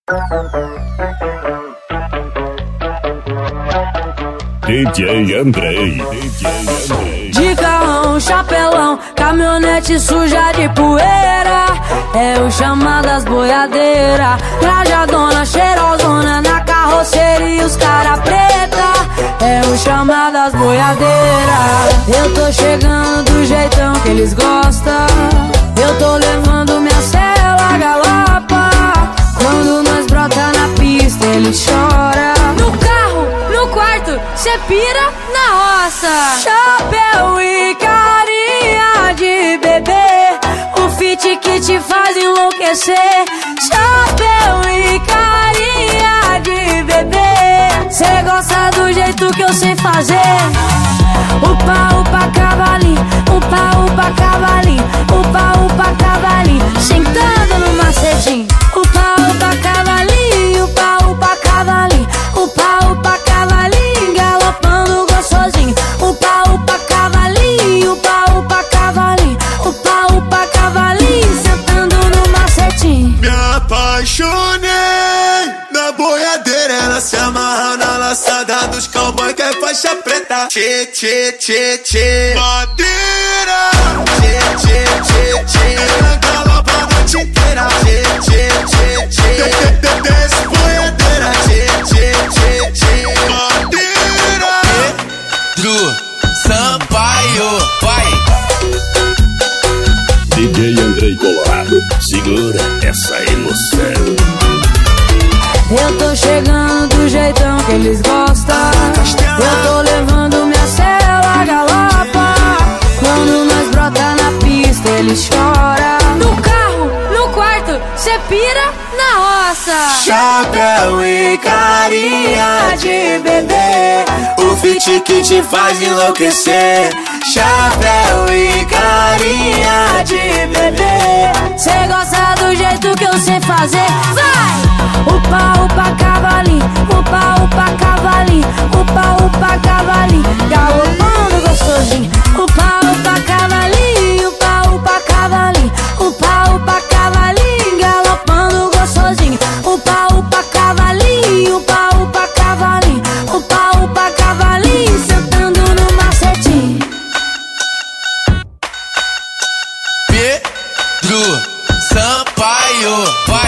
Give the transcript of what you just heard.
DJ Andrei. De carrão, chapelão, caminhonete suja de poeira, é o chamadas boiadeira. Trajadona, cheirosona, na carroceria os cara preta, é o chamadas boiadeira. Eu tô chegando do jeitão que eles gostam, eu tô levando minha cela galopa. Quando nós brota na pista eles choram. No carro, no quarto, cê pira na roça. Chapéu e carinha de bebê, o fit que te faz enlouquecer. Chapéu e carinha de bebê, cê gosta do jeito que eu sei fazer. Upa, upa, cavalinho, upa, upa, cavalinho, upa, upa, cavalinho, sentando no macetinho. Upa, upa, cavalinho, upa, upa, cavalinho, upa, upa, cavalinho, galopando gostosinho. Upa, upa, cavalinho, upa, upa, cavalinho, upa, upa, cavalinho, sentando no macetinho. Me apaixonei na boiadeira, ela se amarra na laçada dos cowboy que é faixa preta. Tchê, tchê, tchê, tchê, madeira. Tchê, tchê, tchê, tchê, ela galopa a noite inteira. Tchê, tchê, tchê, tchê, desce boiadeira. Tchê, tchê, tchê, tchê, madeira. Pedro Sampaio, vai. DJ Andrei Colorado, segura essa emoção. Eu tô chegando do jeitão que eles gostam, eu tô levando minha cela galopa. Quando nós brota na pista eles choram. No carro, no quarto, cê pira na roça. Chapéu e carinha de bebê, o fit que te faz enlouquecer. Chapéu e carinha de bebê, cê gosta do jeito que eu sei fazer. Vai! Upa, upa, cavalinho, upa, upa, cavalinho, upa, upa, cavalinho, galopando gostosinho. Upa, upa, cavalinho, upa, upa, cavalinho, upa, upa, cavalinho, galopando gostosinho. Upa, upa, cavalinho, upa, upa, cavalinho, upa, upa, cavalinho, sentando no macetinho. Pedro Sampaio, vai.